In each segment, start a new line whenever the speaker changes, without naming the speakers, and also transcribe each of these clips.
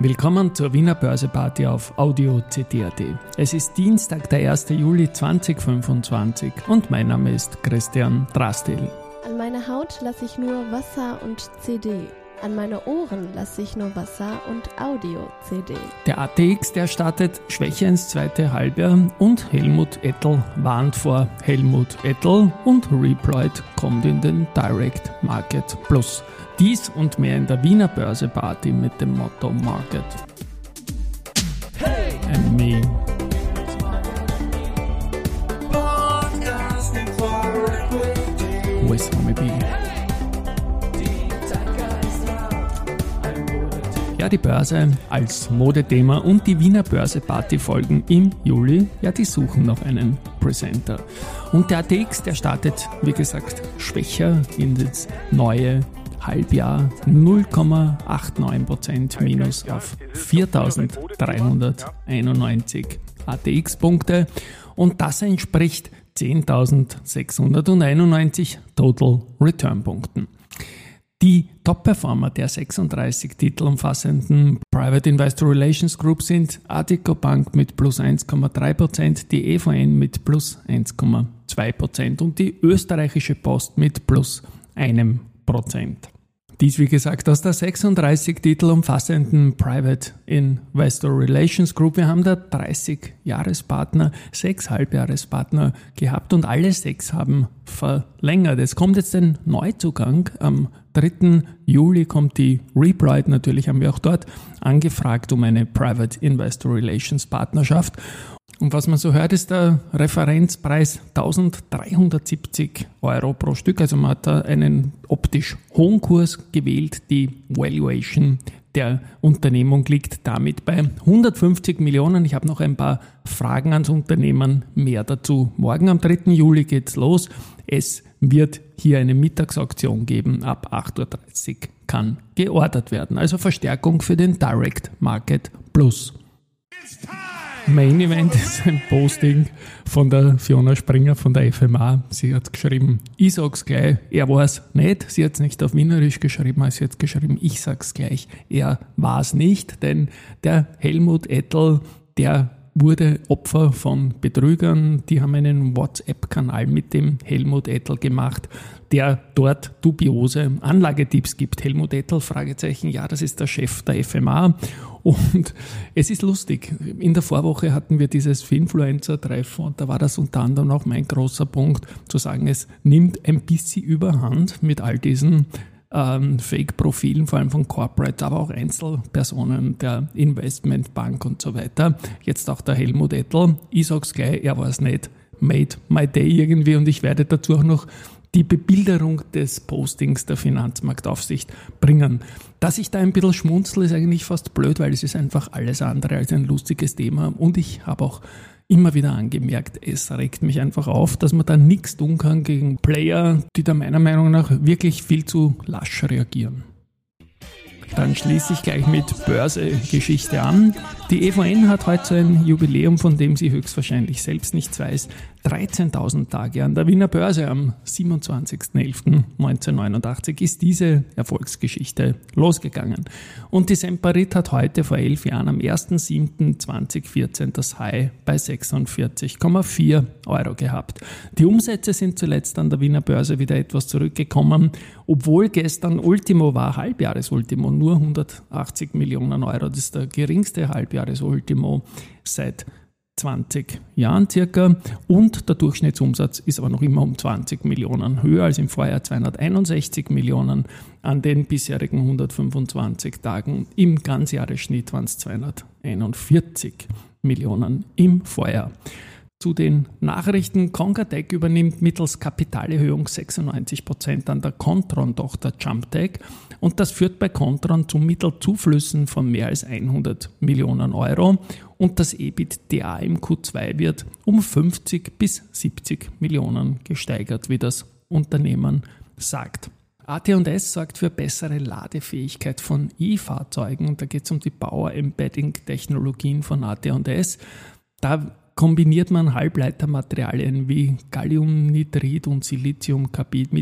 Willkommen zur Wiener Börseparty auf Audio CD.at. Es ist Dienstag, der 1. Juli 2025 und mein Name ist Christian Drastil.
An meiner Haut lasse ich nur Wasser und CD. An meine Ohren lasse ich nur Wasser und Audio-CD.
Der ATX, der startet Schwäche ins zweite Halbjahr und Helmut Ettel warnt vor Helmut Ettel und Reploid kommt in den Direct Market Plus. Dies und mehr in der Wiener Börseparty mit dem Motto Market and Me. With Homie B. Ja, die Börse als Modethema und die Wiener Börseparty folgen im Juli. Ja, die suchen noch einen Presenter. Und der ATX, der startet, wie gesagt, schwächer in das neue Halbjahr, 0,89% minus auf 4.391 ATX-Punkte und das entspricht 10.691 Total Return-Punkten. Die Top-Performer der 36 Titel umfassenden Private Investor Relations Group sind Addiko Bank mit plus 1,3%, die EVN mit plus 1,2% und die österreichische Post mit plus 1%. Dies, wie gesagt, aus der 36 Titel umfassenden Private Investor Relations Group. Wir haben da 30 Jahrespartner, 6 Halbjahrespartner gehabt und alle 6 haben verlängert. Es kommt jetzt ein Neuzugang. Am 3. Juli kommt die Reploid. Natürlich haben wir auch dort angefragt um eine Private Investor Relations Partnerschaft. Und was man so hört, ist der Referenzpreis 1.370 Euro pro Stück. Also man hat da einen optisch hohen Kurs gewählt. Die Valuation der Unternehmung liegt damit bei 150 Millionen. Ich habe noch ein paar Fragen ans Unternehmen, mehr dazu. Morgen am 3. Juli geht's los. Es wird hier eine Mittagsauktion geben. Ab 8.30 Uhr kann geordert werden. Also Verstärkung für den Direct Market Plus. Main Event ist ein Posting von der Fiona Springer von der FMA. Sie hat geschrieben, ich sag's gleich, er war's nicht. Sie hat's nicht auf Wienerisch geschrieben, sie hat geschrieben, ich sag's gleich, er war's nicht. Denn der Helmut Ettel, der wurde Opfer von Betrügern. Die haben einen WhatsApp-Kanal mit dem Helmut Ettel gemacht, der dort dubiose Anlagetipps gibt. Helmut Ettel, Fragezeichen, ja, das ist der Chef der FMA. Und es ist lustig. In der Vorwoche hatten wir dieses Finfluencer-Treffen und da war das unter anderem auch mein großer Punkt, zu sagen, es nimmt ein bisschen Überhand mit all diesen Fake-Profilen, vor allem von Corporate, aber auch Einzelpersonen der Investmentbank und so weiter. Jetzt auch der Helmut Ettel. Ich sag's gleich, er war es nicht. Made my day irgendwie und ich werde dazu auch noch die Bebilderung des Postings der Finanzmarktaufsicht bringen. Dass ich da ein bisschen schmunzel, ist eigentlich fast blöd, weil es ist einfach alles andere als ein lustiges Thema und ich habe auch immer wieder angemerkt, es regt mich einfach auf, dass man da nichts tun kann gegen Player, die da meiner Meinung nach wirklich viel zu lasch reagieren. Dann schließe ich gleich mit Börsegeschichte an. Die EVN hat heute ein Jubiläum, von dem sie höchstwahrscheinlich selbst nichts weiß. 13.000 Tage an der Wiener Börse am 27.11.1989 ist diese Erfolgsgeschichte losgegangen. Und die Semperit hat heute vor 11 Jahren am 1.7.2014 das High bei 46,4 Euro gehabt. Die Umsätze sind zuletzt an der Wiener Börse wieder etwas zurückgekommen, obwohl gestern Ultimo war, Halbjahresultimo, nur 180 Millionen Euro. Das ist der geringste Halbjahresultimo seit 20 Jahren circa und der Durchschnittsumsatz ist aber noch immer um 20 Millionen höher als im Vorjahr, 261 Millionen an den bisherigen 125 Tagen. Im Ganzjahresschnitt waren es 241 Millionen im Vorjahr. Zu den Nachrichten. Concatec übernimmt mittels Kapitalerhöhung 96% an der Kontron-Tochter Jumptech und das führt bei Kontron zu Mittelzuflüssen von mehr als 100 Millionen Euro und das EBITDA im Q2 wird um 50 bis 70 Millionen gesteigert, wie das Unternehmen sagt. AT&S sorgt für bessere Ladefähigkeit von E-Fahrzeugen und da geht es um die Power-Embedding-Technologien von AT&S. Da kombiniert man Halbleitermaterialien wie Galliumnitrid und Siliziumkarbid mit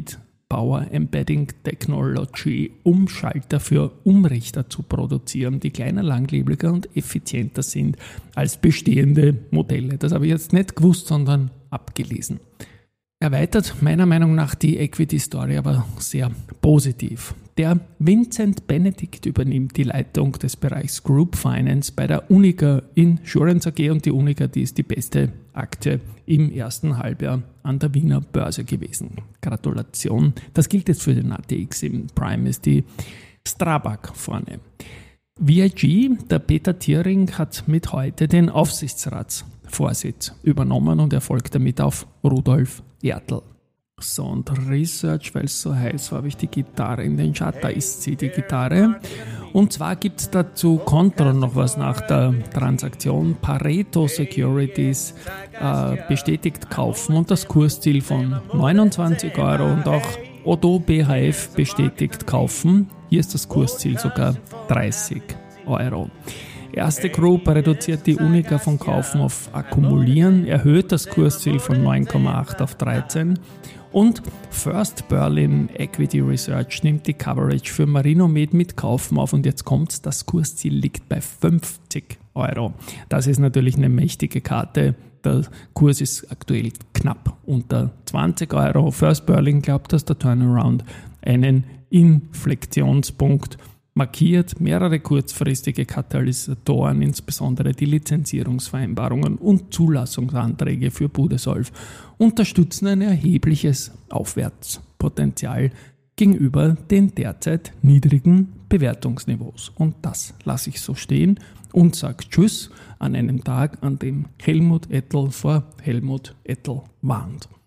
Power Embedding Technology Umschalter für Umrichter zu produzieren, die kleiner, langlebiger und effizienter sind als bestehende Modelle. Das habe ich jetzt nicht gewusst, sondern abgelesen. Erweitert meiner Meinung nach die Equity-Story aber sehr positiv. Der Vincent Benedikt übernimmt die Leitung des Bereichs Group Finance bei der Unica Insurance AG und die Unica, die ist die beste Aktie im ersten Halbjahr an der Wiener Börse gewesen. Gratulation. Das gilt jetzt für den ATX. Im Prime ist die Strabag vorne. VIG, der Peter Thiering, hat mit heute den Aufsichtsratsvorsitz übernommen und erfolgt damit auf Rudolf Ertl. So, und Research, weil es so heiß war, habe ich die Gitarre in den Chat. Da ist sie, die Gitarre. Und zwar gibt es dazu Contron noch was nach der Transaktion. Pareto Securities bestätigt kaufen und das Kursziel von 29 Euro und auch Oddo BHF bestätigt kaufen. Hier ist das Kursziel sogar 30 Euro. Erste Group reduziert die Unica von Kaufen auf Akkumulieren, erhöht das Kursziel von 9,8 auf 13 und First Berlin Equity Research nimmt die Coverage für Marinomed mit Kaufen auf und jetzt kommt's, das Kursziel liegt bei 50 Euro. Das ist natürlich eine mächtige Karte. Der Kurs ist aktuell knapp unter 20 Euro. First Berlin glaubt, dass der Turnaround einen Inflektionspunkt markiert. Mehrere kurzfristige Katalysatoren, insbesondere die Lizenzierungsvereinbarungen und Zulassungsanträge für Budesolv, unterstützen ein erhebliches Aufwärtspotenzial gegenüber den derzeit niedrigen Bewertungsniveaus. Und das lasse ich so stehen und sage Tschüss an einem Tag, an dem Helmut Ettel vor Helmut Ettel warnt.